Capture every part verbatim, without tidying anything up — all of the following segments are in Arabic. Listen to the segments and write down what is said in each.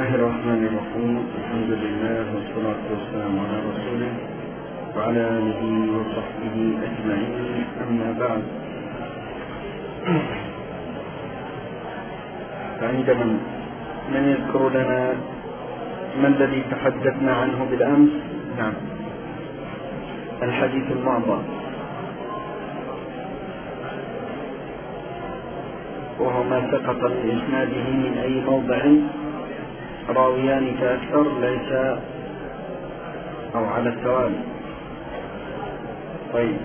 الله الرحمن الرحيم. الحمد لله والصلاة والسلام على رسوله وعلى آله وصحبه أجمعين، أما بعد. فعندما من يذكر لنا ما الذي تحدثنا عنه بالأمس؟ نعم، الحديث المعضل، وهو ما سقط في إسناده من أي موضع راويان فأكثر، ليس أو على التوالي. طيب،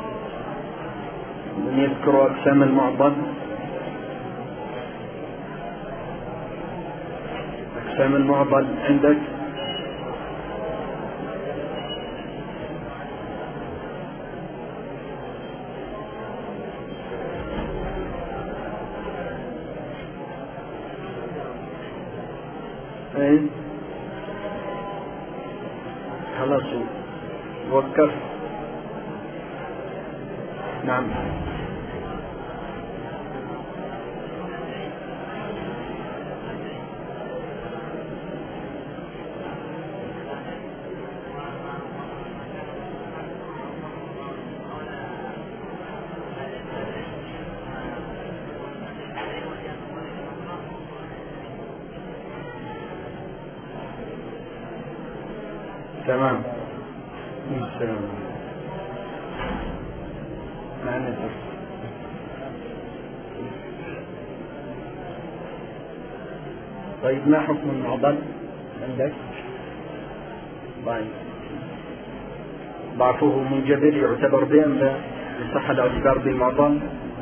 من يذكر أقسام المعضل؟ أقسام المعضل عندك؟ ايه خلاص وقف. نعم، تمام. السلام معنا. طيب، ما حكم المعضل عندك؟ طيب، ضعفه منجبر يعتبر به أم لا؟ يصح الاعتبار بالمعضل؟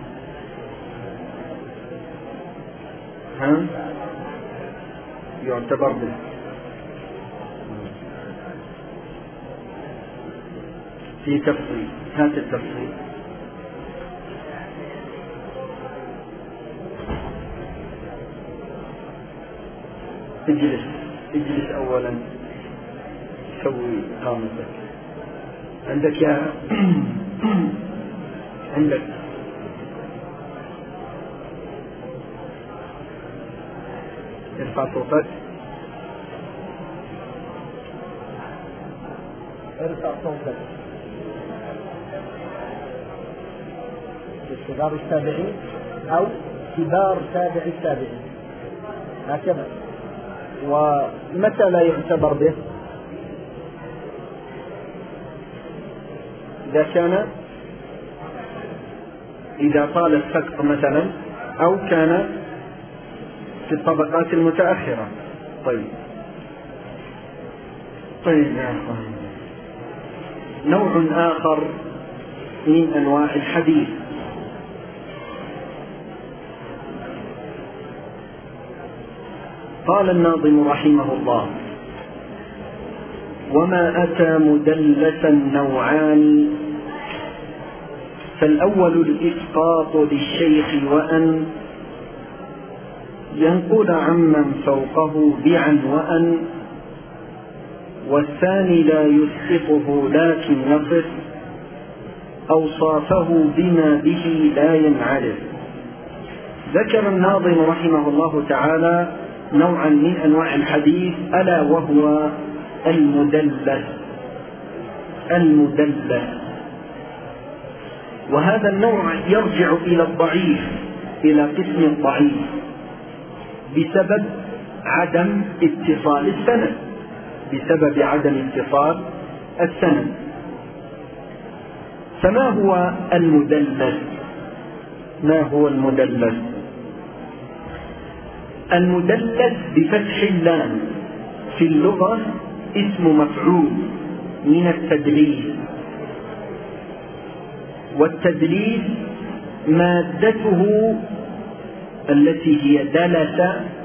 ها؟ يعتبر به. في تفصيل، هات التفصيل. اجلس اجلس أولا، سوي قامتك. عندك يا عندك ارفع صوتك، ارفع صوتك. كبار التابعين أو كبار تابع التابعين، هكذا. ومتى لا يعتبر به؟ إذا كان إذا طال السقط مثلا، أو كان في الطبقات المتأخرة. طيب طيب يا أخوان، نوع آخر من أنواع الحديث. قال الناظم رحمه الله: وما أتى مدلسا نوعان، فالأول الإسقاط للشيخ وأن ينقل عمن فوقه بعن وأن، والثاني لا يسقطه لكن يصف أوصافه بما به لا ينعرف. ذكر الناظم رحمه الله تعالى نوعا من أنواع الحديث، ألا وهو المدلس. المدلس، وهذا النوع يرجع إلى الضعيف، إلى قسم الضعيف، بسبب عدم اتصال السند، بسبب عدم اتصال السند. فما هو المدلس؟ ما هو المدلس؟ المدلس بفتح اللام في اللغة اسم مفعول من التدليس، والتدليس مادته التي هي دلس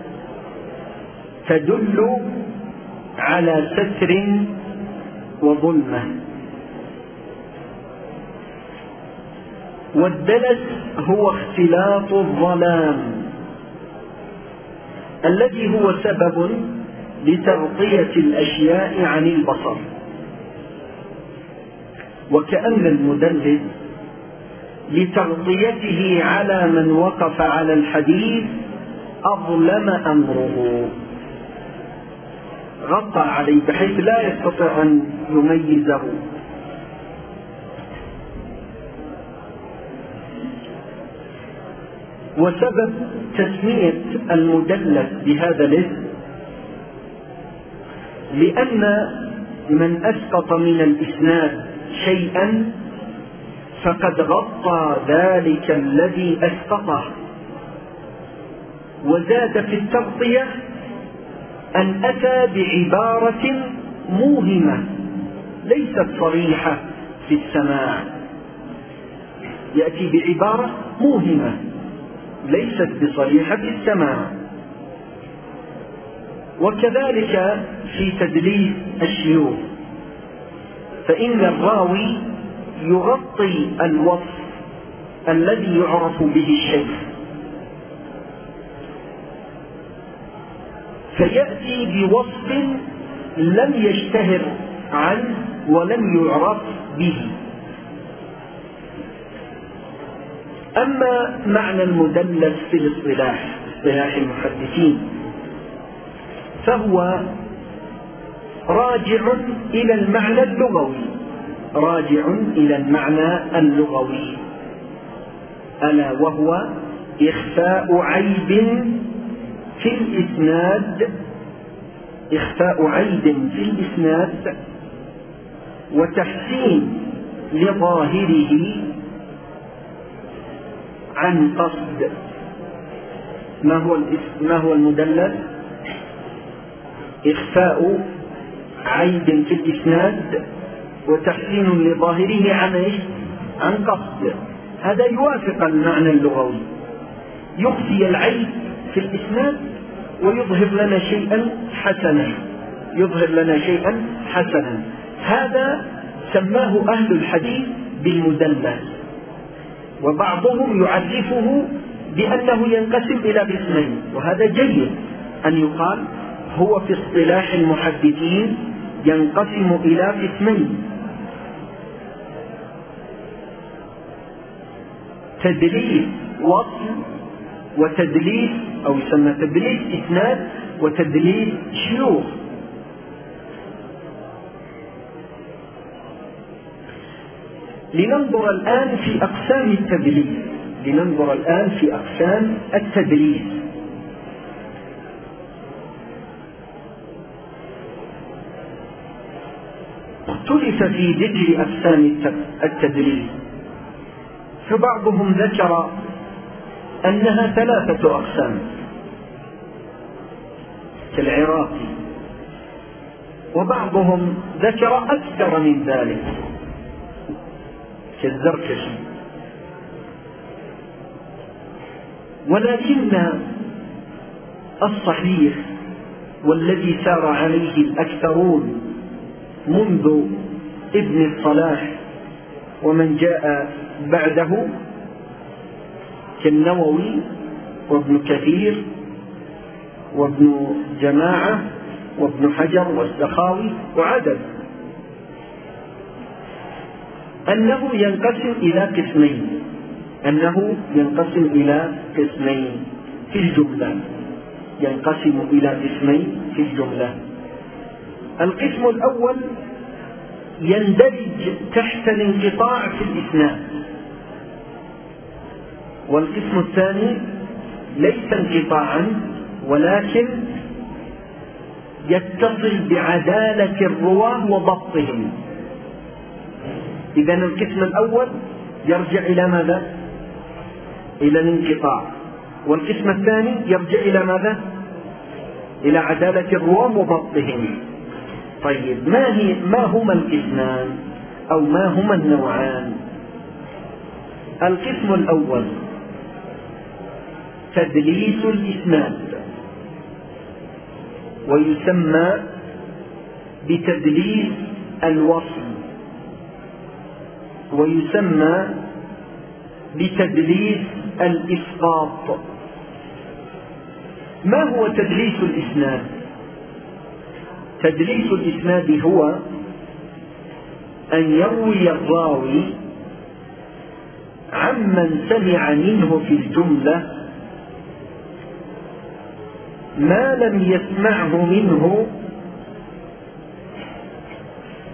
تدل على ستر وظلمة. والدلس هو اختلاط الظلام الذي هو سبب لتغطية الأشياء عن البصر. وكأن المدلس لتغطيته على من وقف على الحديث أظلم أمره، غطى عليه بحيث لا يستطيع أن يميزه. وسبب تسمية المدلس بهذا الاسم لأن من أسقط من الإسناد شيئا فقد غطى ذلك الذي أسقطه، وزاد في التغطية أن أتى بعبارة موهمة ليست صريحة في السماع، يأتي بعبارة موهمة ليست بصريحة في السماع. وكذلك في تدليس الشيوخ، فإن الراوي يغطي الوصف الذي يعرف به الشيخ، فيأتي بوصف لم يشتهر عنه ولم يعرف به. أما معنى المدلس في الاصطلاح اصطلاح المحدثين فهو راجع إلى المعنى اللغوي راجع إلى المعنى اللغوي ألا وهو إخفاء عيب في الإسناد إخفاء عيب في الإسناد وتحسين لظاهره عن قصد. ما هو ما هو المدلس؟ إخفاء عيب في الإسناد وتحسين لظاهره عن إيش؟ عن قصد. هذا يوافق المعنى اللغوي، يخفي العيب في الإسناد ويظهر لنا شيئا حسنا يظهر لنا شيئا حسنا هذا سماه أهل الحديث بالمدلس، وبعضهم يعرفه بأنه ينقسم إلى قسمين، وهذا جيد أن يقال هو في اصطلاح المحدثين ينقسم إلى قسمين: تدليس وصل وتدليس أو يسمى تدليس إسناد وتدليس شيوخ. لننظر الآن في أقسام التدليس لننظر الآن في أقسام التدليس. اختلف في ذكر أقسام التدليس، فبعضهم ذكر أنها ثلاثة أقسام كالعراقي، وبعضهم ذكر أكثر من ذلك كالزركشي. ولكن الصحيح والذي سار عليه الأكثرون منذ ابن الصلاح ومن جاء بعده كالنووي وابن كثير وابن جماعة وابن حجر والسخاوي وعدد، أنه ينقسم إلى قسمين أنه ينقسم إلى قسمين في الجملة ينقسم إلى قسمين في الجملة. القسم الأول يندرج تحت الانقطاع في الإسناد، والقسم الثاني ليس انقطاعا ولكن يتصل بعدالة الرواة وضبطهم. إذن القسم الأول يرجع إلى ماذا؟ إلى الانقطاع، والقسم الثاني يرجع إلى ماذا؟ إلى عدالة الرواة وضبطهم. طيب، ما هي ما هما القسمان أو ما هما النوعان؟ القسم الأول تدليس الإسناد، ويسمى بتدليس الوصل، ويسمى بتدليس الإسقاط. ما هو تدليس الإسناد؟ تدليس الإسناد هو أن يروي الراوي عمن سمع منه في الجملة ما لم يسمعه منه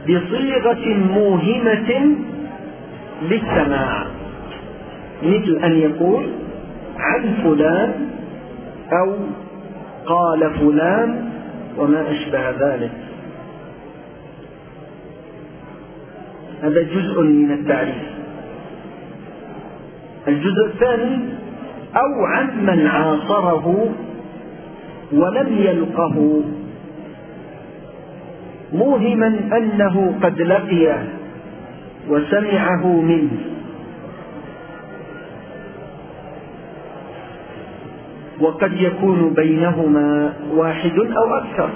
بصيغة موهمة للسماع، مثل أن يقول عن فلان أو قال فلان وما أشبه ذلك. هذا جزء من التعريف. الجزء الثاني أو عمن عاصره ولم يلقه، موهما أنه قد لقيه وسمعه منه، وقد يكون بينهما واحد أو أكثر.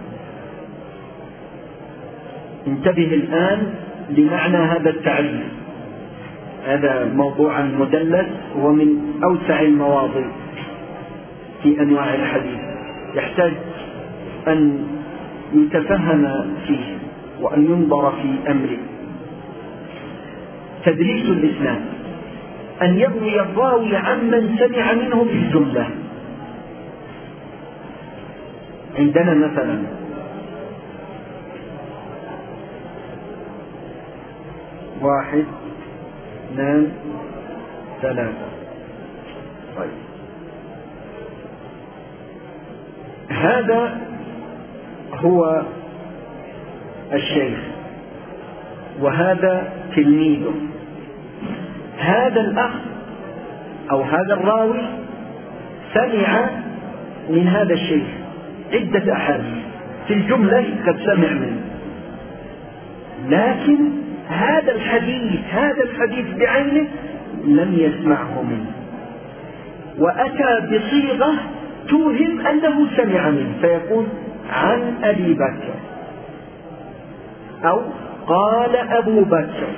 انتبه الآن لمعنى هذا التعريف. هذا موضوع مدلس ومن أوسع المواضيع في أنواع الحديث، يحتاج أن يتفهم فيه وأن ينظر في أمره. تدليس الإسناد أن يروي الراوي عمن سمع منه في الجملة. عندنا مثلا واحد اثنان ثلاثة، طيب هذا هو الشيخ وهذا تلميذه. هذا الأخ أو هذا الراوي سمع من هذا الشيخ عدة أحاديث في الجملة قد سمع منه، لكن هذا الحديث هذا الحديث بعينه لم يسمعه منه، وأتى بصيغة توهم أنه سمع منه، فيقول عن أبي بكر أو قال أبو بكر،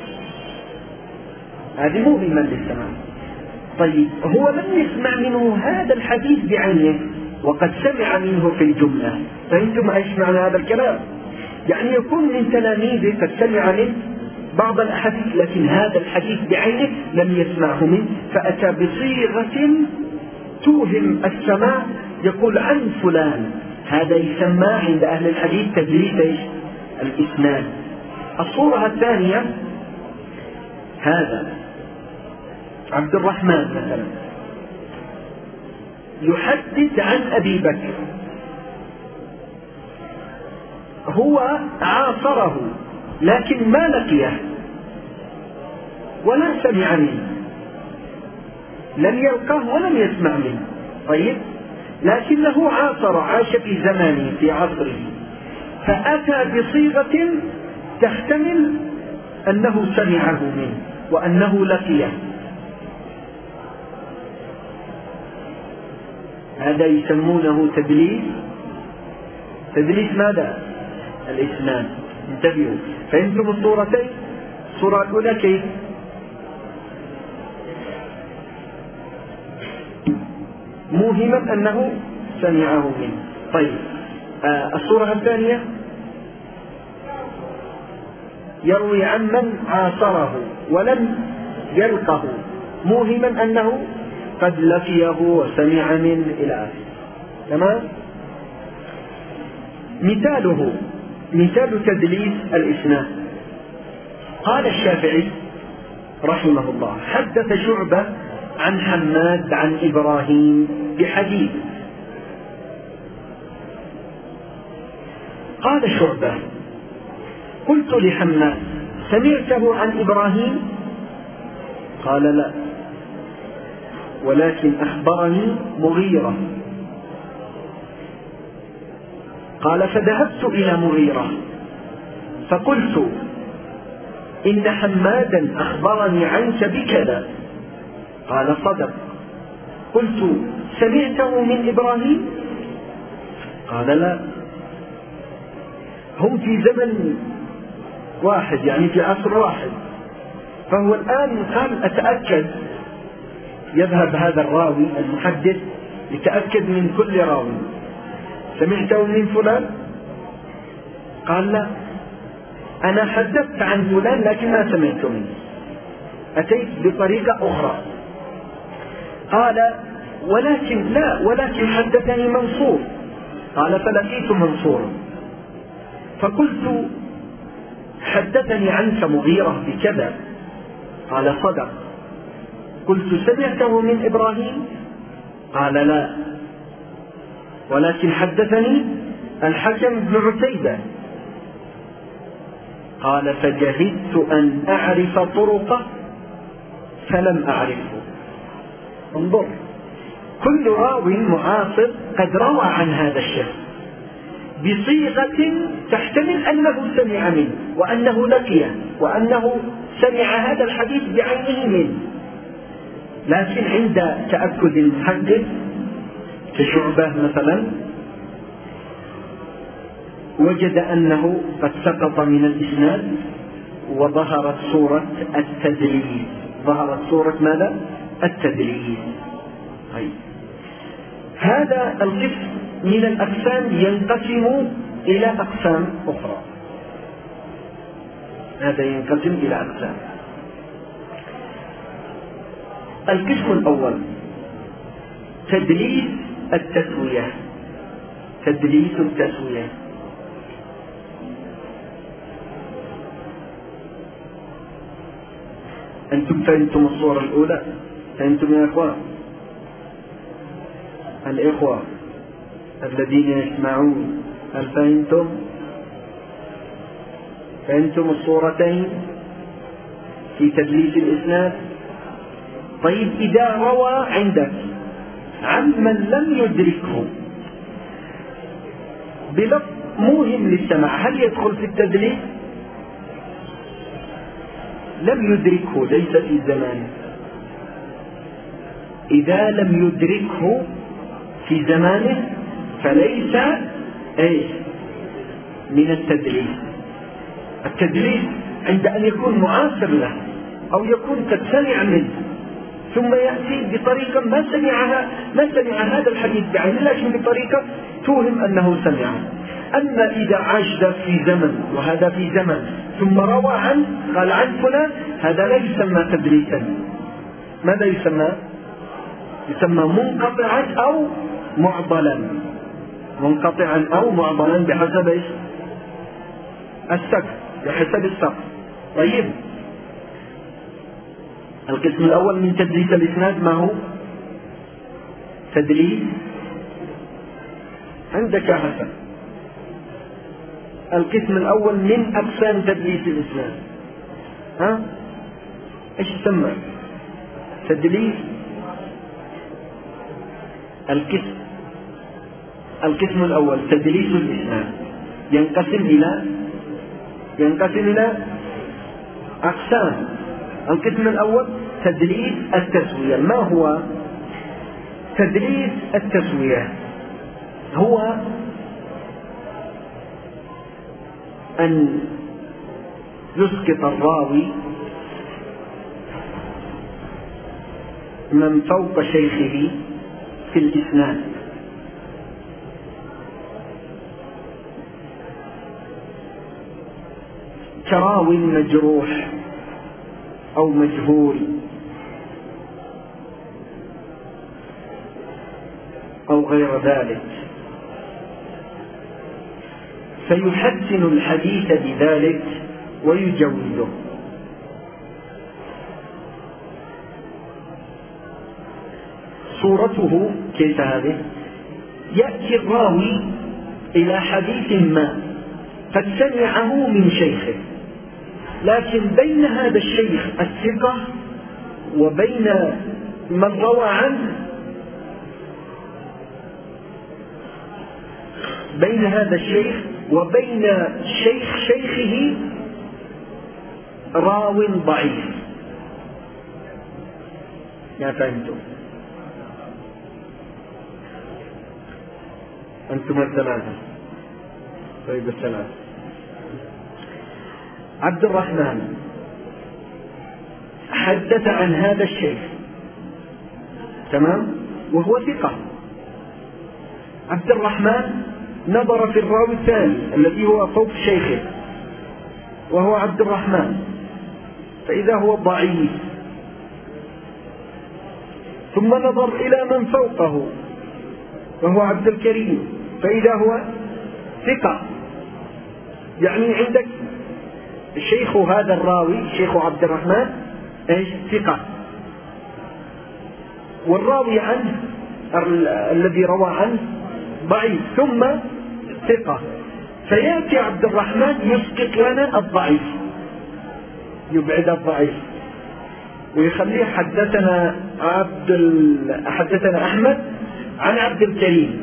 هذه موهمة للسماع. طيب هو لم يسمع منه هذا الحديث بعينه وقد سمع منه في الجملة، فأنتم ايش معنى هذا الكلام؟ يعني يكون من تلاميذه قد سمع منه بعض الأحاديث، لكن هذا الحديث بعينه لم يسمعه منه، فأتى بصيغة توهم السماع، يقول عن فلان. هذا يسمى عند أهل الحديث تدليس الإسناد. الصورة الثانية، هذا عبد الرحمن مثلا يحدث عن أبي بكر، هو عاصره لكن ما لقيه ولا سمع منه، لم يلقه ولم يسمع منه، طيب لكنه عاصر، عاش في زمانه في عصره، فأتى بصيغة تحتمل أنه سمعه منه وأنه لقيه. هذا يسمونه تدليس. تدليس ماذا؟ الإسناد. انتبهوا، فهمتم الصورتين؟ الصورة الأولى كيف؟ موهما أنه سمعه منه. طيب آه الصورة الثانية يروي عمن عاصره ولم يلقه، موهما أنه قد لقيه وسمع منه إلى آخره. تمام؟ مثاله مثال تدليس الإسناد، قال الشافعي رحمه الله حدث شعبة عن حماد عن إبراهيم بحديث، قال شعبة قلت لحماد سمعته عن إبراهيم؟ قال لا، ولكن أخبرني مغيرة. قال فذهبت إلى مغيرة فقلت إن حمادا أخبرني عنك بكذا. قال صدق. قلت سمعته من إبراهيم؟ قال لا. هم في زمن واحد، يعني في عصر واحد، فهو الآن قال أتأكد، يذهب هذا الراوي المحدث يتأكد من كل راوي، سمعته من فلان؟ قال لا، أنا حدثت عن فلان لكن ما سمعت منه، أتيت بطريقة أخرى. قال ولكن لا، ولكن حدثني منصور. قال فلقيت منصورا فقلت حدثني عنك مغيرة بكذا، قال صدق. قلت سمعته من إبراهيم؟ قال لا، ولكن حدثني الحكم بن عتيبة. قال فجهدت أن أعرف طرقه فلم أعرفه. انظر، كل راو معاصر قد روى عن هذا الشخص بصيغة تحتمل أنه سمع منه وأنه لقيه وأنه سمع هذا الحديث بعينه منه، لكن عند تأكد المحدث كشعبة مثلا وجد أنه قد سقط من الإسناد وظهرت صورة التدليس. ظهرت صورة ماذا؟ التدليس. طيب، هذا القسم من الأقسام ينقسم إلى أقسام أخرى. هذا ينقسم إلى أقسام. القسم الأول تدليس التسوية. تدليس التسوية أنتم فهمتم الصورة الأولى؟ فهمتم يا إخوان؟ الإخوة الذين يسمعون، هل فهمتم؟ فهمتم الصورتين في تدليس الإسناد؟ طيب، إذا روى عندك عن من لم يدركه بلفظ موهم للسماع، هل يدخل في التدليس؟ لم يدركه، ليس في زمانه. إذا لم يدركه في زمانه فليس ايش من التدليس. التدليس عند أن يكون معاصر له أو يكون قد سمع منه ثم يأتي بطريقة ما سمعها ما سمع هذا الحديث بعينه، لكن بطريقة توهم أنه سمعه. أما إذا عاش في زمن وهذا في زمن ثم روى عنه قال عن فلان، هذا لا يسمى تدليسا. ماذا يسمى؟ يسمى منقطعا أو معضلا. منقطعا أو معضلا بحسب ايش؟ السقف، بحسب السقف. طيب، القسم الأول من تدليس الإسناد ما هو؟ تدليس عندك حسن. القسم الأول من أقسام تدليس الإسناد ها؟ إيش يسمى؟ تدليس القسم القسم الأول تدليس الإسناد ينقسم إلى ينقسم إلى أقسام. القسم الأول تدليس التسوية. ما هو تدليس التسوية؟ هو أن يسقط الراوي من فوق شيخه في الإسناد، كراوي مجروح أو مجهول أو غير ذلك، فيحسن الحديث بذلك ويجوده. صورته كيف هذه؟ يأتي الراوي إلى حديث ما قد سمعه من شيخه، لكن بين هذا الشيخ الثقة وبين من روى عنه بين هذا الشيخ وبين شيخ شيخه راو ضعيف. يا فهمتم؟ أنتم الثلاثة. طيب، الثلاثة. عبد الرحمن حدث عن هذا الشيخ، تمام، وهو ثقة. عبد الرحمن نظر في الراوي الثاني الذي هو فوق شيخه وهو عبد الرحمن، فإذا هو ضعيف، ثم نظر إلى من فوقه وهو عبد الكريم، فإذا هو ثقة. يعني عندك شيخ هذا الراوي شيخ عبد الرحمن ايش؟ ثقة، والراوي عنه الذي روى عنه ضعيف ثم ثقة، فيأتي عبد الرحمن يسقط لنا الضعيف، يبعد الضعيف ويخليه حدثنا عبد ال... حدثنا أحمد عن عبد الكريم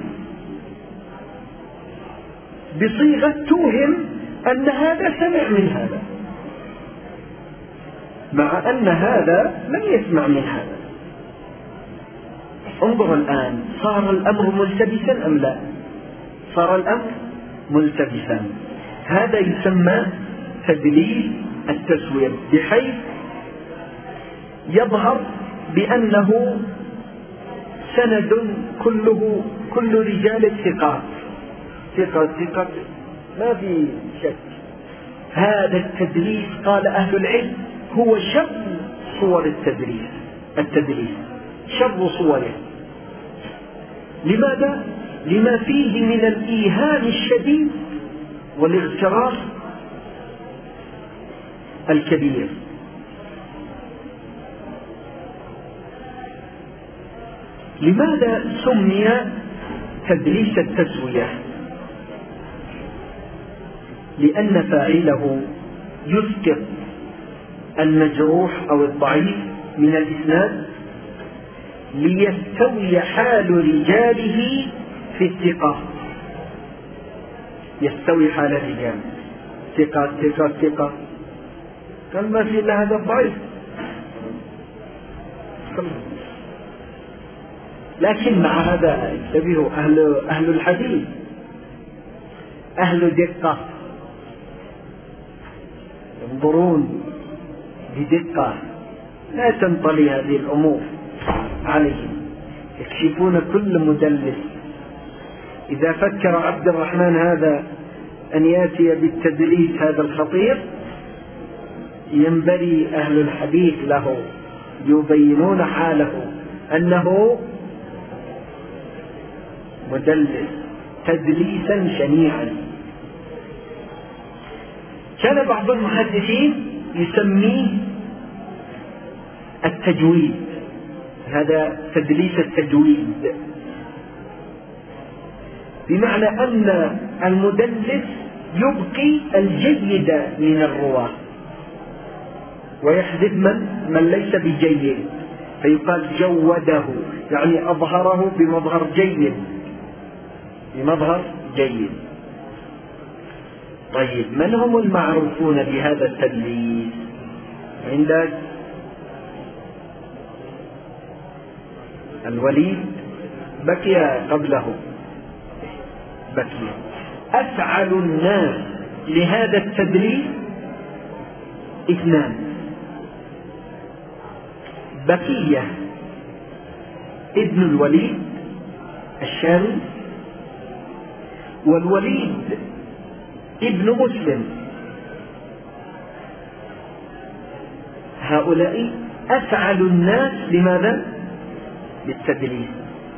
بصيغة توهم أن هذا سمع من هذا، مع أن هذا لم يسمع من هذا. انظر الآن، صار الأمر ملتبسا أم لا؟ صار الأمر ملتبسا. هذا يسمى تدليس التسوية، بحيث يظهر بأنه سند كله كل رجال الثقات، ثقة ثقة ما في شك. هذا التدليس قال أهل العلم هو شر صور التدليس، التدليس شر صوره. لماذا؟ لما فيه من الإيهام الشديد والاغترار الكبير. لماذا سمي تدليس التسوية؟ لأن فاعله يسقط المجروح أو الضعيف من الإسناد ليستوي حال رجاله في الثقة، يستوي حال الرجال ثقة ثقة ثقة، قال ما في إلا هذا الضعيف. لكن مع هذا انتبهوا، أهل, أهل الحديث أهل دقة، ينظرون بدقة، لا تنطلي هذه الأمور عليهم، يكشفون كل مدلس. إذا فكر عبد الرحمن هذا أن يأتي بالتدليس هذا الخطير، ينبري أهل الحديث له، يبينون حاله أنه مدلس تدليسا شنيعا. كان بعض المحدثين يسميه التجويد، هذا تدليس التجويد، بمعنى أن المدلس يبقي الجيد من الرواة ويحذف من من ليس بجيد، فيقال جوده، يعني أظهره بمظهر جيد، بمظهر جيد. طيب، من هم المعروفون بهذا التدليس عندك؟ الوليد بكي قبله، بكي. أفعل الناس لهذا التدليس اثنان: بكية ابن الوليد الشامي، والوليد ابن مسلم. هؤلاء أفعل الناس لماذا؟ للتدليس.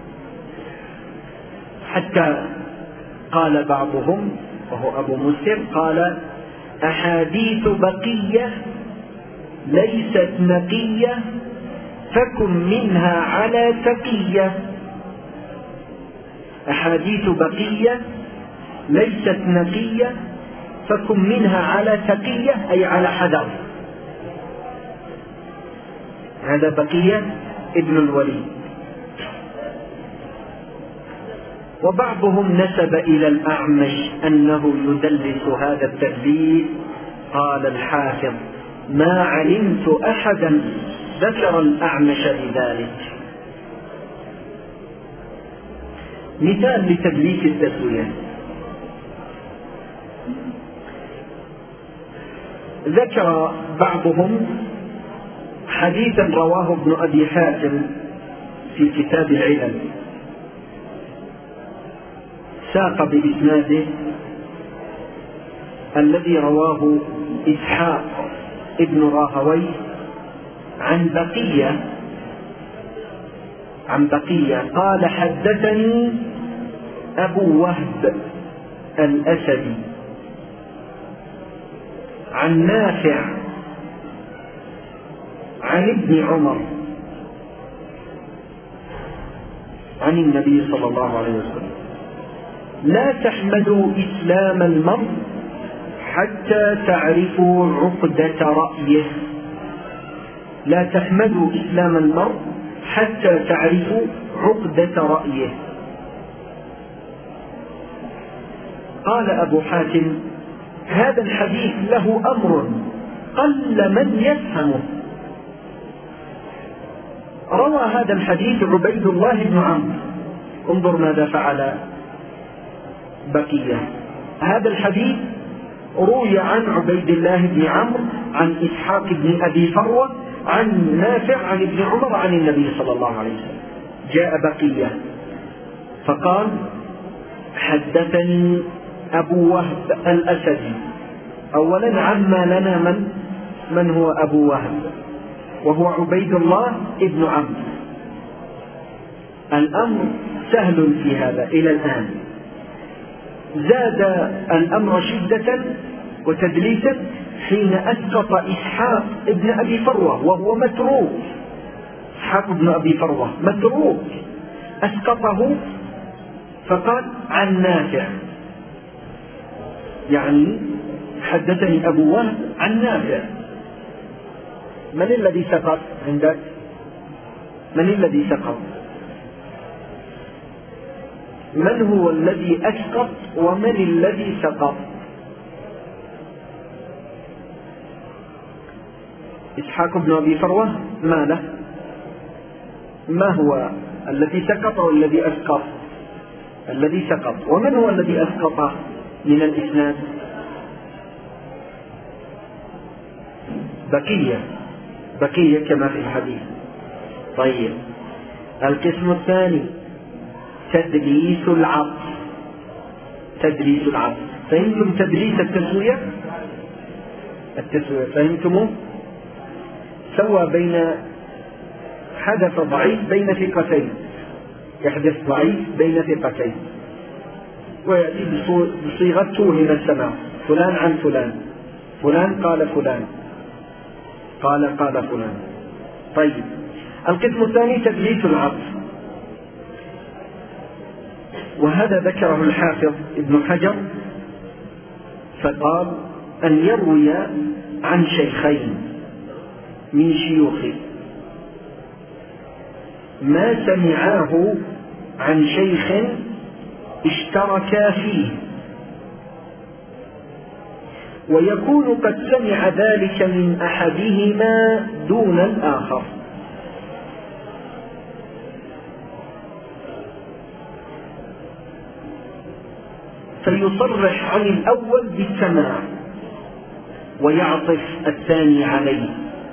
حتى قال بعضهم وهو أبو مسلم قال: أحاديث بقية ليست نقية فكن منها على تقية. أحاديث بقية ليست نقية فكن منها على تقية، أي على حذر. هذا بقية ابن الوليد. وبعضهم نسب إلى الأعمش أنه يدلس هذا التدليس، قال الحافظ: ما علمت أحدا ذكر الأعمش بذلك. مثال لتدليس التسوية: ذكر بعضهم حديثا رواه ابن أبي حاتم في كتاب العلل، ساق بإسناده الذي رواه إسحاق ابن راهويه عن بقية عن بقية قال: حدثني أبو وهب الأسدي عن نافع عن ابن عمر عن النبي صلى الله عليه وسلم: لا تحمدوا إسلام المرء حتى تعرفوا عقدة رأيه. لا تحمدوا إسلام المرء حتى تعرفوا عقدة رأيه. قال أبو حاتم: هذا الحديث له أمر قل من يفهمه. روى هذا الحديث عبيد الله بن عمرو. انظر ماذا فعل بقية. هذا الحديث روي عن عبيد الله بن عمرو عن إسحاق بن أبي فروة عن نافع عن ابن عمر عن النبي صلى الله عليه وسلم. جاء بقية فقال: حدثني أبو وهب الأسدي. أولا عما لنا من من هو أبو وهب، وهو عبيد الله ابن عمرو. الأمر سهل في هذا إلى الآن. زاد الأمر شدة وتدليسا حين أسقط إسحاق ابن أبي فروة وهو متروك. إسحاق ابن أبي فروة متروك، أسقطه فقال: عن نافع. يعني حدثني أبو وهب عن نافع. من الذي سقط عندك؟ من الذي سقط؟ من هو الذي أسقط ومن الذي سقط؟ إسحاق بن أبي فروة ما له؟ ما هو الذي سقط والذي أسقط؟ الذي سقط. ومن هو الذي أسقط من الإسناد؟ بقية بقية كما في الحديث. طيب، القسم الثاني تدليس العطف. تدليس العطف. فهمتم تدليس التسوية؟ التسوية فهمتموه؟ سوى بين حدث ضعيف بين ثقتين، يحدث ضعيف بين ثقتين ويأتي بصيغة توهم السماع: فلان عن فلان، فلان قال فلان، قال قال فلان. طيب، القسم الثاني تدليس العطف، وهذا ذكره الحافظ ابن حجر فقال: أن يروي عن شيخين من شيوخه ما سمعاه عن شيخ اشتركا فيه، ويكون قد سمع ذلك من أحدهما دون الآخر. فيصرح عن الأول بالسماع ويعطف الثاني عليه.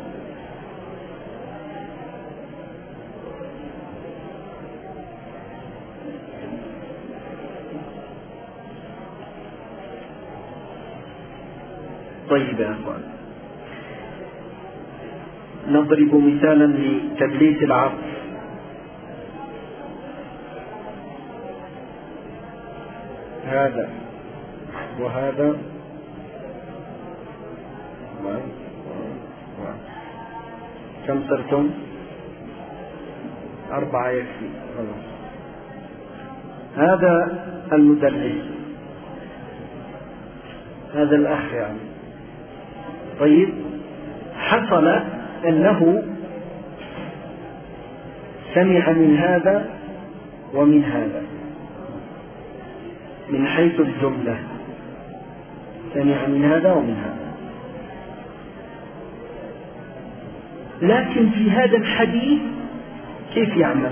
طيب يا أخوان، نضرب مثالا لتدليس العطف. هذا وهذا كم صرتم؟ أربعة يكفي. هذا المدلس، هذا الأخ يعني. طيب، حصل أنه سمع من هذا ومن هذا من حيث الجملة، سمع من هذا ومن هذا، لكن في هذا الحديث كيف يعمل؟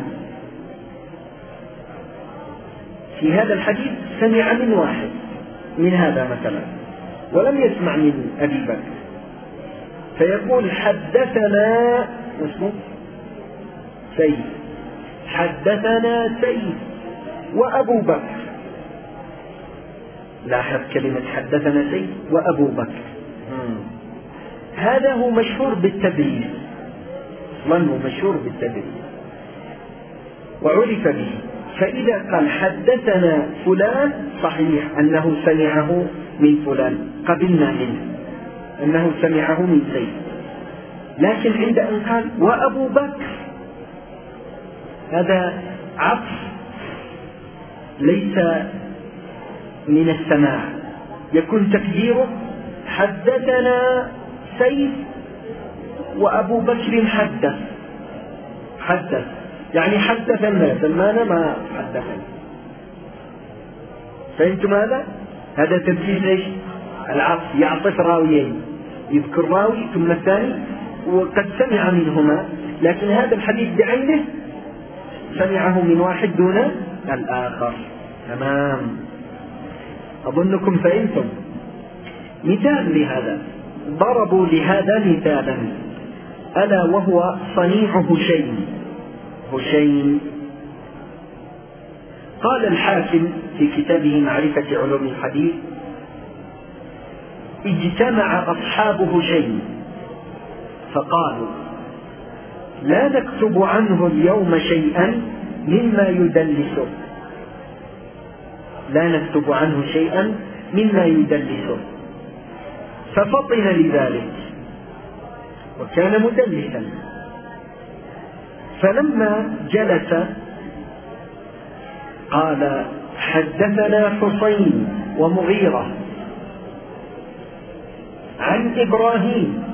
في هذا الحديث سمع من واحد، من هذا مثلا، ولم يسمع من أبي بكر، فيقول: حدثنا اسمه سيد، حدثنا سيد وأبو بكر. لاحظ كلمة حدثنا سيد وأبو بكر. هذا هو مشهور بالتدليس، من هو مشهور بالتدليس وعرف به. فإذا قال حدثنا فلان صحيح أنه سمعه من فلان، قبلنا منه. أنه سمعه من زيد. لكن عند أن قال وأبو بكر هذا عطف ليس من السماع، يكون تقديره حدثنا سيد وأبو بكر حدث حدث يعني حدث الناس، المعنى ما حدثنا. فهمتم هذا؟ هذا تدليس ايش؟ العطف، يعطف راويين، يذكر راوي ثم الثاني وقد سمع منهما، لكن هذا الحديث بعينه سمعه من واحد دون الآخر. تمام، أظنكم فهمتم. مثال لهذا، ضربوا لهذا مثالا ألا وهو صنيع هشيم. هشيم قال الحاكم في كتابه معرفة علوم الحديث: اجتمع أصحاب هشيم فقالوا لا نكتب عنه اليوم شيئا مما يدلسه، لا نكتب عنه شيئا مما يدلسه، ففطن لذلك وكان مدلسا. فلما جلس قال حدثنا حسين ومغيرة عن إبراهيم،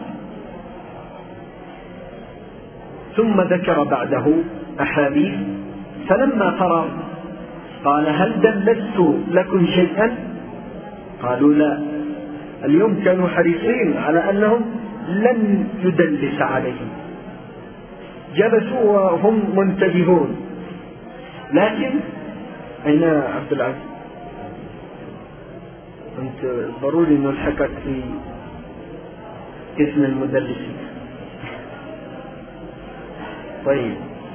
ثم ذكر بعده أحاديث. فلما فرغ قال هل دلست لكم شيئا؟ قالوا لا. اليوم كانوا حريصين على أنهم لن يدلس عليهم، جلسوا وهم منتبهون. لكن أين عبد العزيز؟ أنت ضروري أن نلحقك في اسم المدلسين. طيب،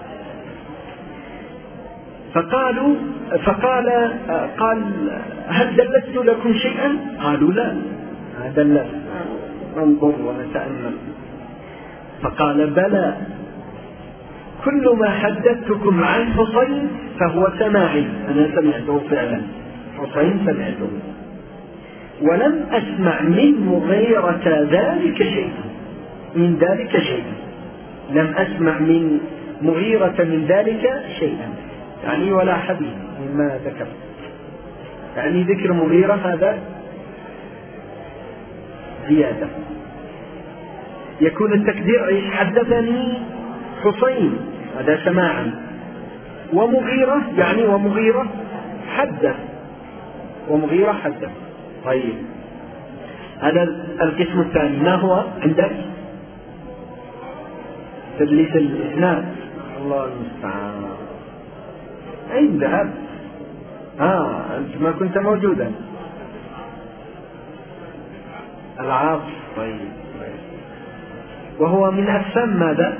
فقالوا فقال قال هل دلست لكم شيئا؟ قالوا لا، دلست، ننظر ونتأمل. فقال بلى، كل ما حدثتكم عن حسين فهو سماعي، أنا سمعته فعلا، حسين سمعته، ولم أسمع من مغيرة ذلك شيء، من ذلك شيء، لم أسمع من مغيرة من ذلك شيئا، يعني ولا حديث مما ذكر. يعني ذكر مغيرة هذا زيادة. يكون التقدير ايش؟ حدثني حسين، هذا سماعا، ومغيرة يعني ومغيرة حدث، ومغيرة حدث. طيب، هذا القسم الثاني. ما هو عندك؟ تدليس الإسناد. الله المستعان. أين ذهب؟ آه أنت ما كنت موجودا. العاطف. طيب. وهو من أقسام ماذا؟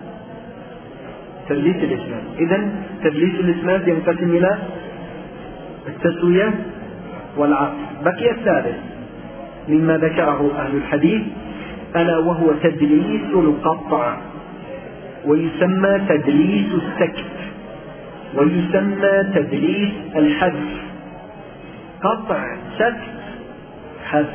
تدليس الإسناد. إذن تدليس الإسناد ينقسم إلى التسوية والعطف. بقي الثالث مما ذكره أهل الحديث ألا وهو تدليس القطع، ويسمى تدليس السكت، ويسمى تدليس الحذف. قطع، سكت، حذف.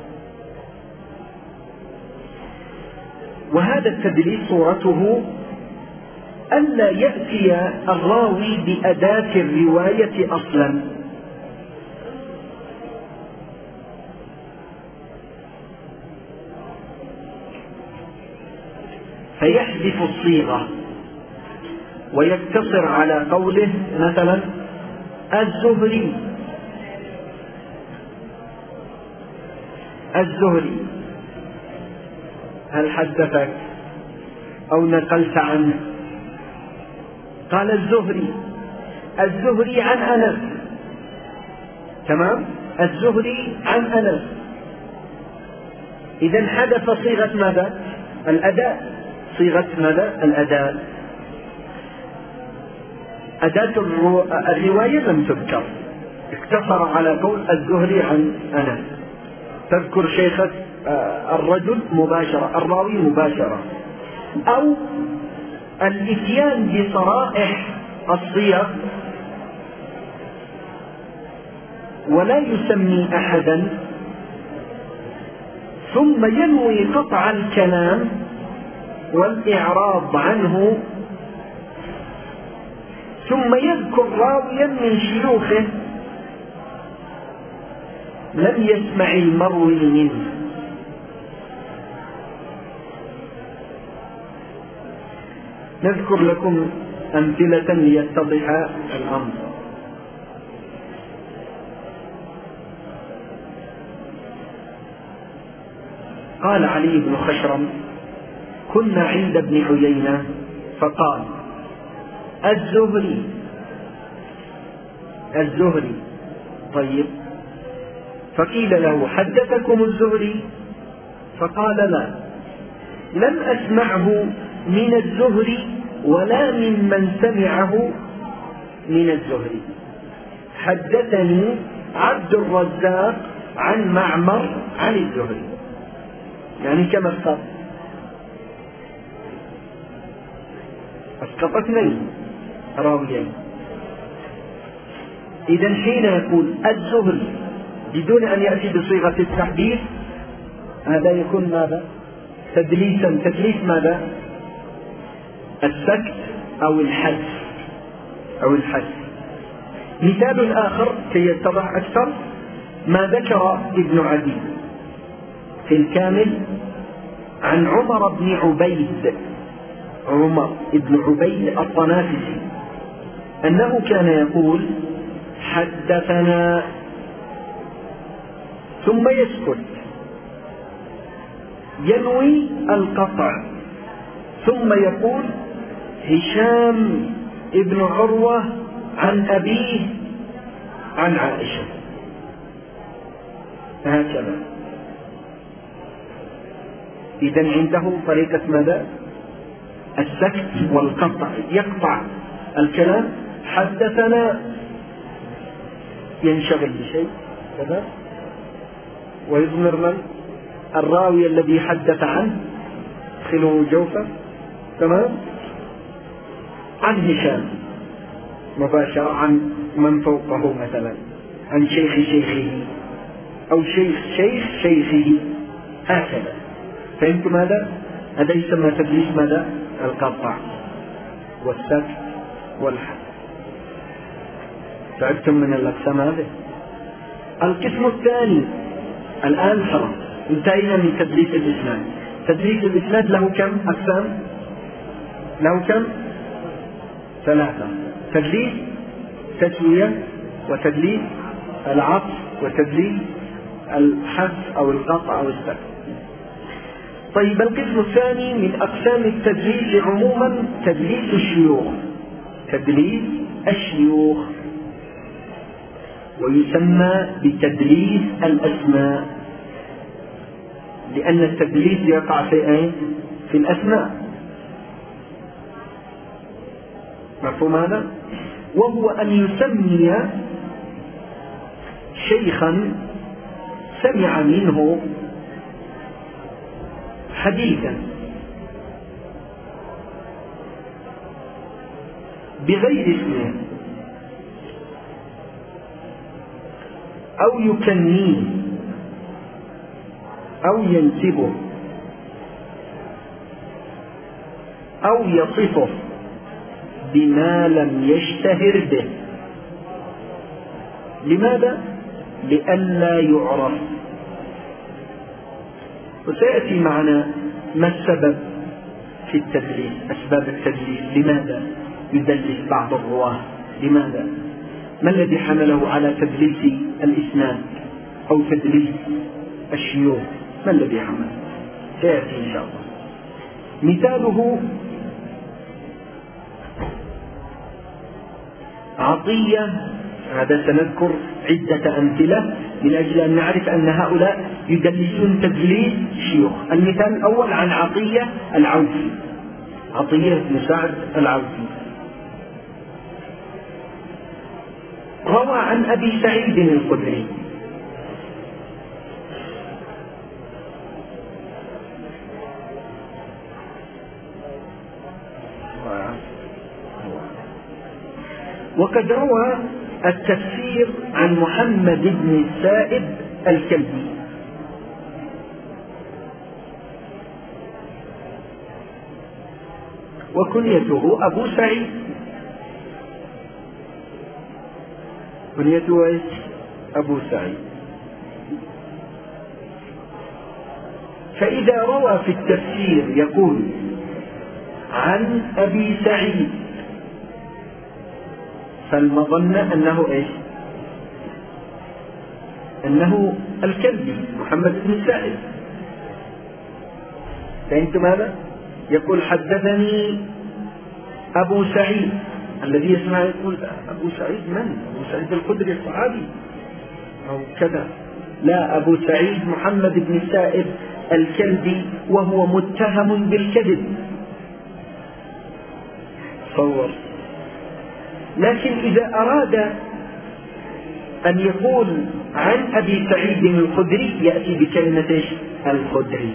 وهذا التدليس صورته ألا يأتي الراوي بأداة الرواية أصلا، فيحذف الصيغة ويقتصر على قوله مثلا الزهري الزهري هل حدثك أو نقلت عنه؟ قال الزهري الزهري عن أنس. تمام، الزهري عن أنس. إذن حذف صيغة ماذا؟ الأداء. صيغة ماذا؟ الأداء. أداة الرواية لم تذكر، اقتصر على قول الزهري عن أنس. تذكر شيخة الرجل مباشرة، الراوي مباشرة، أو الإتيان بصرائح الصيغ ولا يسمي أحدا ثم ينوي قطع الكلام والإعراض عنه، ثم يذكر راويا من شيوخه لم يسمع المروي منه. نذكر لكم أمثلة ليتضح الأمر. قال علي بن خشرم: كنا عند ابن عيينة فقال: الزهري الزهري طيب، فقيل له: حدثكم الزهري؟ فقال: لا، لم أسمعه من الزهري ولا ممن سمعه من الزهري، حدثني عبد الرزاق عن معمر عن الزهري. يعني كما اسقط اسقط اثنين راويين. إذن حين يقول الزهري بدون أن يأتي بصيغة التحديث هذا يكون ماذا؟ تدليسا. تدليس ماذا؟ السكت أو الحذف أو الحذف. مثال آخر كي يتضح أكثر ما ذكر ابن عدي في الكامل عن عمر بن عبيد عمر بن عبيد الطنافسي أنه كان يقول: حدثنا، ثم يسكت، ينوي القطع، ثم يقول: هشام ابن عروة عن أبيه عن عائشة، هكذا. إذن عنده طريقة ماذا؟ السكت والقطع، يقطع الكلام. حدثنا ينشغل بشيء كذا ويضمر من الراوي الذي حدث عنه، خلو جوفه، تمام، عن هشام مباشرة، عن من فوقه مثلا، عن شيخ شيخه أو شيخ شيخ شيخه، هكذا. فهمتم هذا؟ هذا يسمى تدليس ماذا؟ القطع والسكت والحذف. تعبتم من الأقسام هذه. القسم الثاني الآن خلاص انتهينا من تدليس الإسناد. تدليس الإسناد له كم أقسام؟ له كم؟ ثلاثة: تدليس تسوية، وتدليس العطف، وتدليس الحذف أو القطع أو السكت. طيب، القسم الثاني من أقسام التدليس عموما تدليس الشيوخ. تدليس الشيوخ، ويسمى بتدليس الأسماء، لأن التدليس يقع في أين؟ في الأسماء. مفهوم هذا؟ وهو أن يسمي شيخا سمع منه حديثا بغير اسمه، أو يكنيه أو ينسبه أو يصفه بما لم يشتهر به. لماذا؟ لئلا يعرف. وسيأتي معنا ما السبب في التدليس، أسباب التدليس، لماذا يدلس بعض الرواة، لماذا، ما الذي حمله على تدليس الإسناد أو تدليس الشيوخ، ما الذي حمله؟ سيأتي إن شاء الله. مثاله عطية، هذا سنذكر عدة أمثلة من أجل أن نعرف أن هؤلاء يدلسون تدليس شيوخ. المثال الأول عن عطية العوفي، عطية بن سعد العوفي، روى عن أبي سعيد الخدري وقد روى التفسير عن محمد بن السائب الكلبي، وكنيته أبو سعيد، كنيته إيش؟ أبو سعيد. فإذا روى في التفسير يقول عن أبي سعيد، فالمظنة أنه إيش؟ أنه الكلبي محمد بن سعيد. فأنتم هذا يقول حدثني أبو سعيد، الذي يسمع يقول أبو سعيد من؟ أبو سعيد الخدري الصحابي أو كذا. لا، أبو سعيد محمد بن السائب الكلبي، وهو متهم بالكذب. تصور. لكن إذا أراد أن يقول عن أبي سعيد الخدري يأتي بكلمة الخدري،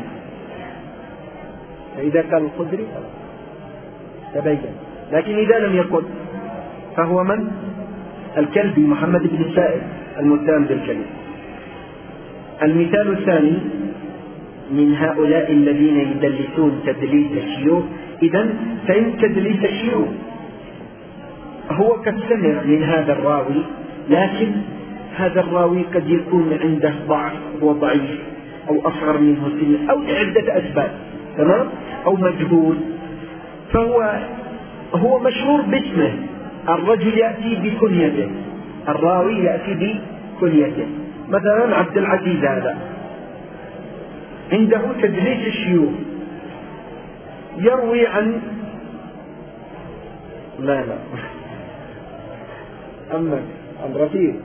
فإذا كان الخدري تبين. لكن إذا لم يقل فهو من؟ الكلبي محمد بن السائب المتهم بالكذب. المثال الثاني من هؤلاء الذين يدلسون تدليس الشيوخ. إذن فإن تدليس الشيوخ هو قد سمع من هذا الراوي، لكن هذا الراوي قد يكون عنده ضعف، هو ضعيف أو أصغر منه سنا أو لعدة أسباب، تمام، أو مجهول، فهو هو مشهور باسمه. الرجل يأتي بكنيته، الراوي يأتي بكنيته. مثلا عبد العزيز هذا عنده تدليس الشيوخ، يروي عن لا لا أما عن رفيق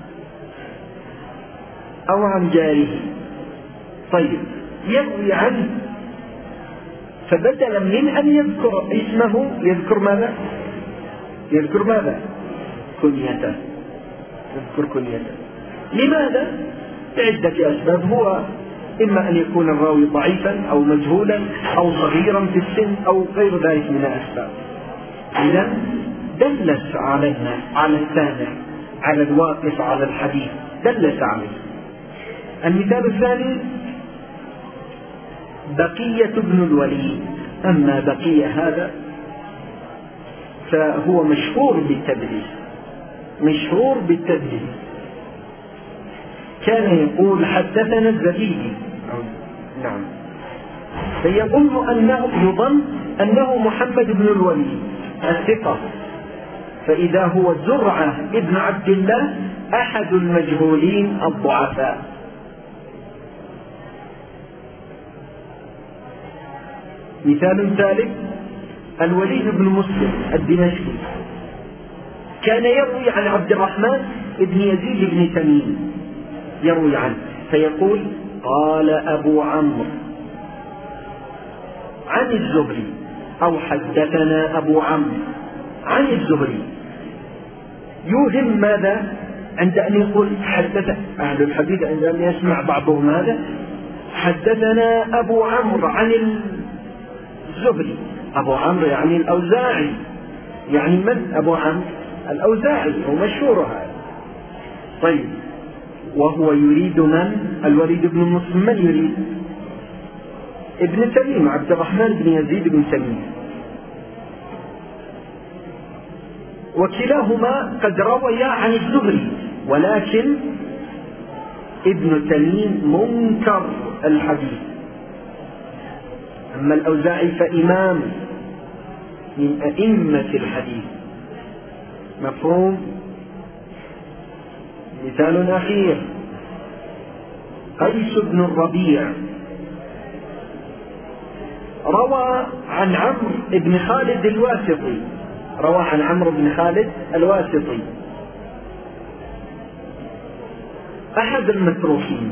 أو عن جاره. طيب، يروي عنه، فبدلا من أن يذكر اسمه يذكر ماذا؟ يذكر ماذا؟ كنيته، يذكر كنيته. لماذا؟ لعدة أسباب. هو إما أن يكون الراوي ضعيفا أو مجهولا أو صغيرا في السن أو غير ذلك من الأسباب. إذا دلس علينا، على السامع، على الواقف على الحديث، دلس عليه. المثال الثاني بقية بن الوليد. أما بقية هذا فهو مشهور بالتدليس، مشهور بالتدليس. كان يقول حدثنا الزبيدي، نعم، فيظن أنه يظن أنه محمد بن الوليد الثقة، فإذا هو زرعة ابن عبد الله أحد المجهولين الضعفاء. مثال ثالث الوليد بن مسلم الدمشقي، كان يروي عن عبد الرحمن بن يزيد بن تميم، يروي عنه فيقول قال أبو عمرو عن الزهري، أو حدثنا أبو عمرو عن الزهري. يوهم ماذا؟ عند أن يقول حدث أهل الحديث، عند أن يسمع بعضهم هذا حدثنا أبو عمرو عن الزهري. أبو عمرو يعني الأوزاعي، يعني من أبو عمرو؟ الأوزاعي، هو مشهور هذا. طيب، وهو يريد من؟ الوليد بن مسلم. من يريد؟ ابن تميم، عبد الرحمن بن يزيد بن تميم. وكلاهما قد رويا عن الزهري، ولكن ابن تميم منكر الحديث. أما الأوزاعي فإمام من أئمة الحديث. مفهوم؟ مثال أخير قيس بن الربيع، روى عن عمرو بن خالد الواسطي، روى عن عمرو بن خالد الواسطي أحد المتروكين،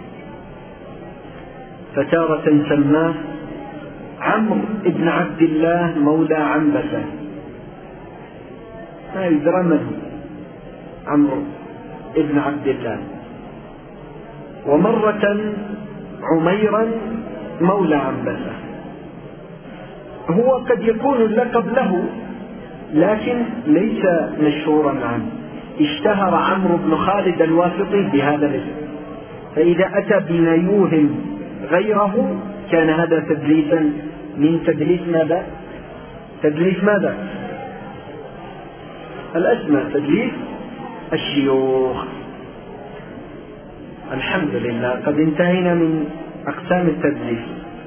فتارة سماه عمرو بن عبد الله مولى عنبسة، ما يدرى من هو عمرو بن عبد الله. ومرة عميرا مولى عنبسة. هو قد يكون اللقب له لكن ليس مشهورا عنه، اشتهر عمرو بن خالد الواسطي بهذا الاسم، فإذا أتى بما يوهم غيره كان هذا تدليسا من تدليس ماذا؟ تدليس ماذا؟ الأسماء، تدليس الشيوخ. الحمد لله قد انتهينا من أقسام التدليس.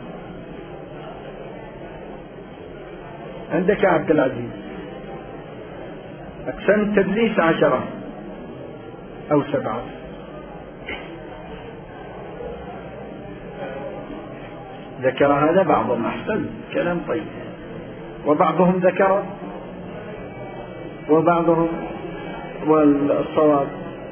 عندك يا عبد العزيز أقسام التدليس عشرة أو سبعة. ذكر هذا بعضهم، أحسن، كلام طيب. وبعضهم ذكر وبعضهم، والصواب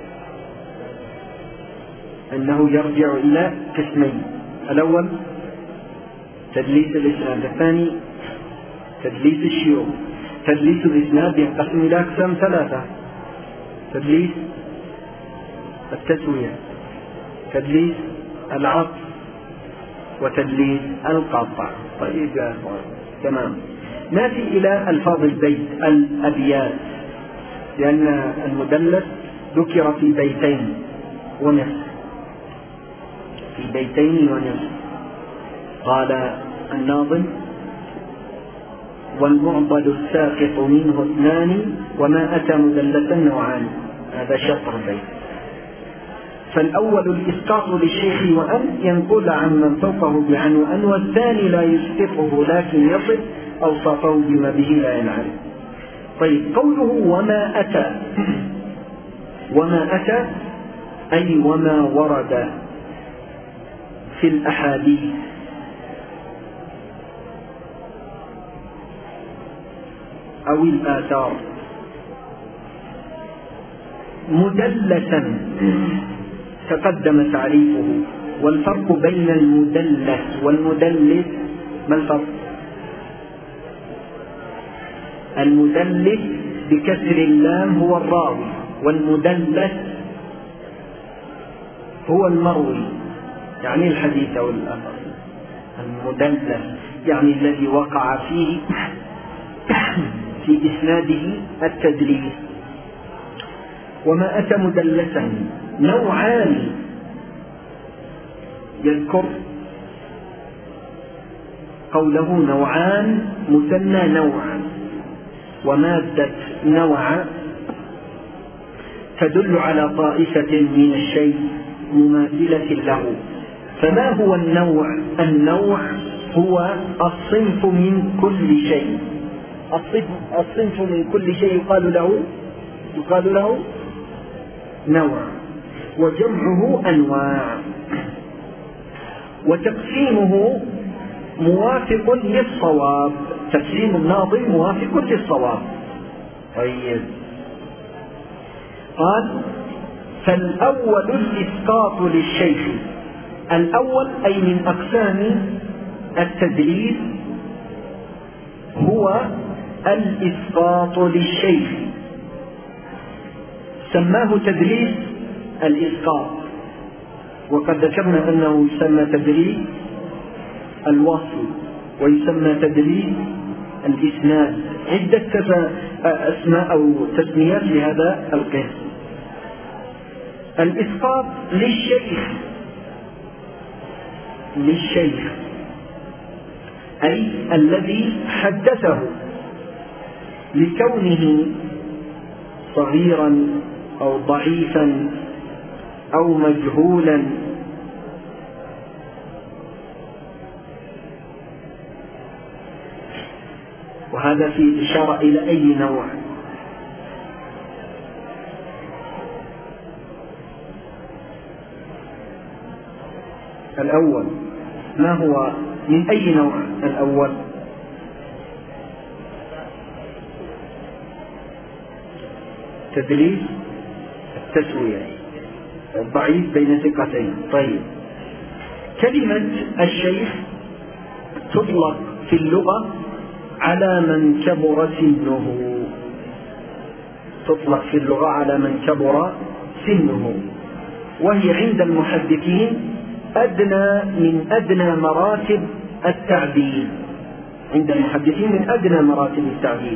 أنه يرجع إلى قسمين: الأول تدليس الإسناد، الثاني تدليس الشيوخ. تدليس الإسناد ينقسم إلى أقسام ثلاثة: تدليس التسوية، تدليس العطف، وتدليس القطع. طيب يا أخوان، تمام. نأتي إلى ألفاظ البيت، الأبيات، لأن المدلس ذكر في بيتين ونصف، في بيتين ونصف. قال الناظم: والمعضل الساقط منه اثنان وما أتى مدلسا نوعان. هذا شطر البيت. فالأول الإسقاط للشيخ وأن ينقل عن من فوقه بعن وأن، والثاني لا يسقطه لكن يصف أوصافه بما به لا ينعرف. طيب، قوله وما أتى، وما أتى أي وما ورد في الأحاديث أو الآثار مدلسا تقدم تعريفه. والفرق بين المدلس والمدلس ما الفرق؟ المدلس بكسر اللام هو الراوي، والمدلس هو المروي، يعني الحديث أو الأثر. المدلس يعني الذي وقع فيه في إسناده التدليس. وما أتى مدلسا نوعان، يذكر قوله نوعان مثنى نوعا، ومادة نوع تدل على طائفة من الشيء مماثلة له. فما هو النوع؟ النوع هو الصنف من كل شيء. الصنف من كل شيء يقال له يقال له نوع، وجمعه أنواع. وتقسيمه موافق للصواب، تقسيم الناظم موافق للصواب. طيب، قال: فالأول الإسقاط للشيخ. الأول أي من أقسام التدليس هو الإسقاط للشيخ، سماه تدليس الإسقاط. وقد ذكرنا أنه يسمى تدليس الوصل، ويسمى تدليس الإسناد، عدة أسماء أو تسميات لهذا القسم. الإسقاط للشيخ، للشيخ أي الذي حدثه لكونه صغيرا أو ضعيفا أو مجهولا وهذا في إشارة إلى أي نوع؟ الأول ما هو؟ من أي نوع الأول؟ تدليس التسوية، الضعيف بين ثقتين. طيب، كلمة الشيخ تطلق في اللغة على من كبر سنه، تطلق في اللغة على من كبر سنه، وهي عند المحدثين أدنى من أدنى مراتب التعديل، عند المحدثين من أدنى مراتب التعديل.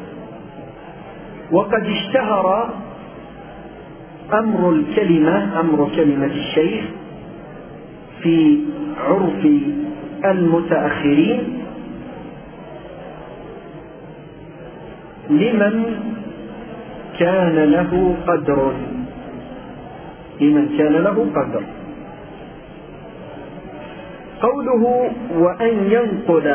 وقد اشتهر أمر الكلمة أمر كلمة الشيخ في عرف المتأخرين لمن كان له قدر، لمن كان له قدر. قوله وأن ينقل،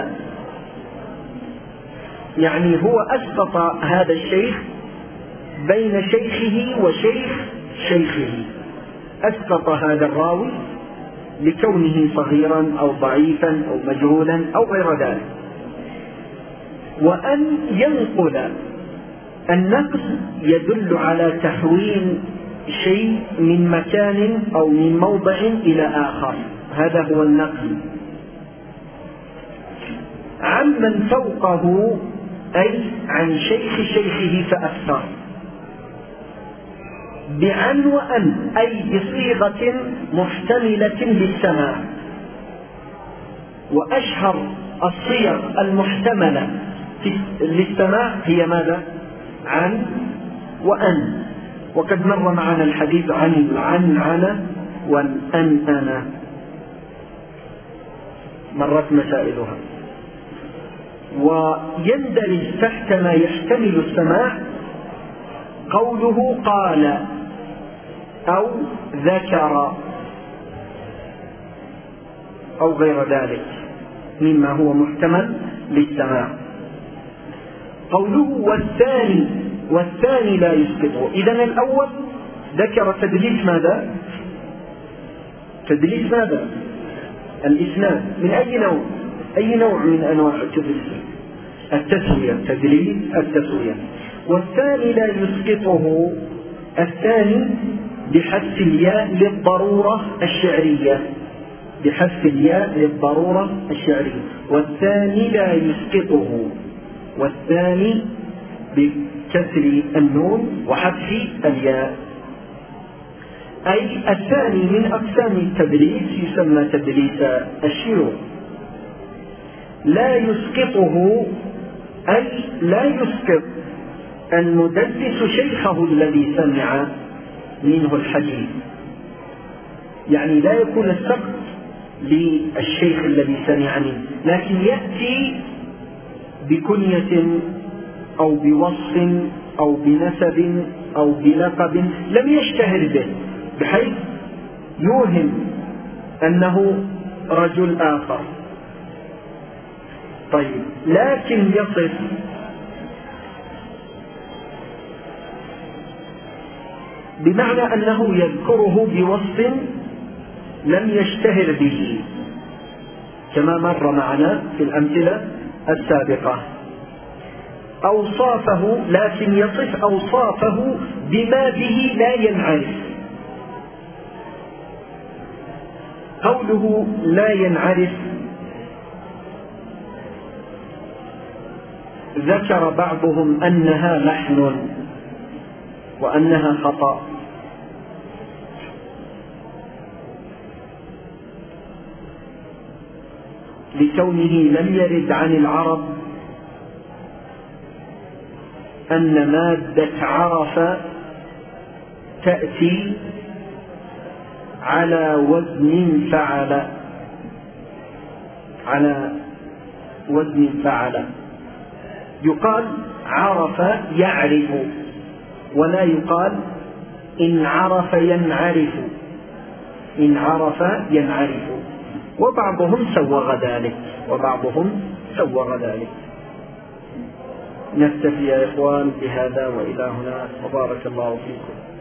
يعني هو أسقط هذا الشيخ بين شيخه وشيخ شيخه، أسقط هذا الراوي لكونه صغيرا أو ضعيفا أو مجهولا أو غير ذلك. وأن ينقل، النقل يدل على تحويل شيء من مكان أو من موضع إلى آخر، هذا هو النقل. عمن فوقه أي عن شيخ شيخه فأكثر. بعن وأن أي بصيغة محتملة للسماع، وأشهر الصيغ المحتملة للسماع هي ماذا؟ عن وأن. وقد مر معنا الحديث عن العنعنة والأنأنة، مرت مسائلها. ويندرج تحت ما يحتمل السماع قوله قال أو ذكر أو غير ذلك مما هو محتمل للسماع. قوله والثاني، والثاني لا يسقطه. إذن الأول ذكر تدليس ماذا؟ تدليس ماذا؟ الإسناد. من أي نوع؟ أي نوع من أنواع التدليس؟ التسوية، تدليس التسوية. والثاني لا يسقطه، الثاني بحذف الياء للضرورة الشعرية، بحذف الياء للضرورة الشعرية. والثاني لا يسقطه، والثاني بكسر النون وحذف الياء. أي الثاني من أقسام التدليس يسمى تدليس الشيوخ. لا يسقطه أي لا يسقط المدلس شيخه الذي سمع منه الحديث، يعني لا يكون السقط للشيخ الذي سمع منه، لكن يأتي بكنية أو بوصف أو بنسب أو بلقب لم يشتهر به بحيث يوهم أنه رجل آخر. طيب، لكن يصف بمعنى أنه يذكره بوصف لم يشتهر به كما مر معنا في الأمثلة السابقة. أوصافه، لكن يصف أوصافه بما به لا ينعرف. قوله لا ينعرف، ذكر بعضهم أنها لحن وأنها خطأ، لكونه لم يرد عن العرب أن مادة عرف تأتي على وزن فعل، على وزن فعل. يقال عرف يعرف، ولا يقال إن عرف ينعرف، إن عرف ينعرف. وبعضهم سوغ ذلك، وبعضهم سوغ ذلك. نكتفي يا إخوان بهذا وإلى هنا، وبارك الله فيكم.